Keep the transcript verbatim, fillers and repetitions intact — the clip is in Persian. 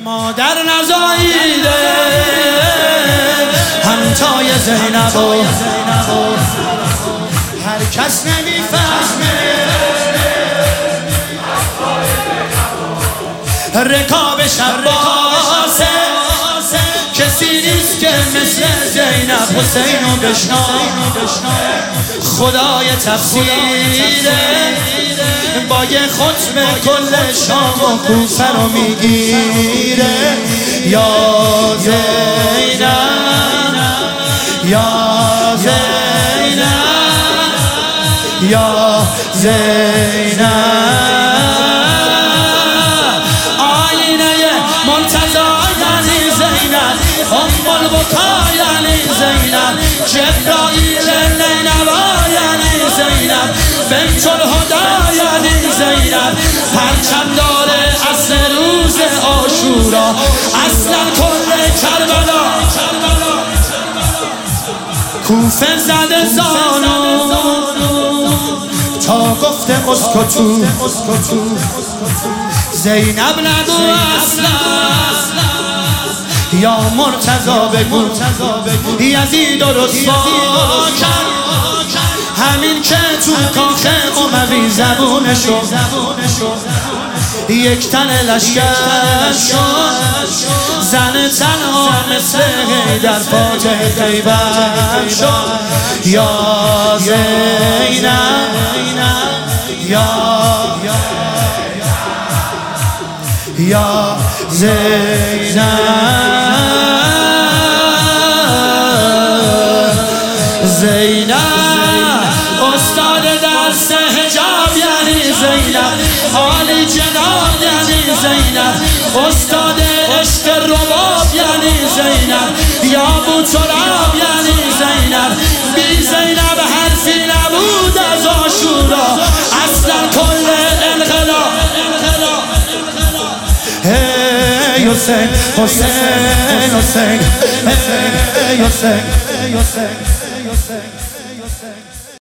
مادر نزاییده همتای زینب و هر کس نمیفهمه رکاب شباسه کسی نیست که مثل زینب حسینو بشنا خدای تفسیره با یه ختم کل شام و کوفه رو میگیره یا زینب یا زینب یا زینب آینه منتظر یعنی زینب ام البکا یعنی زینب جبرائیل نینوا یعنی زینب بنت الهدی یعنی زینب پرچم داره اصل روز عاشورا اصلا کل کربلا کوفه زده زانو تا گفته اسکتو زینب نگو اصلا یا مرتضی بگو یزید و رسوا کرد همین که تو کاخ اموی زبونشو یک تن لشکر شد زن تنها مثل حیدر فاتح خیبر شد یا زینب یا یا زینب زینب استاد درس حجاب یعنی زینب عالی جناب یعنی زینب استاد عشق رباب یعنی زینب یا بوتراب یعنی زینب بی زینب حرفی نبود از عاشورا اصلا کل انقلاب hey حسین حسین حسین hey حسین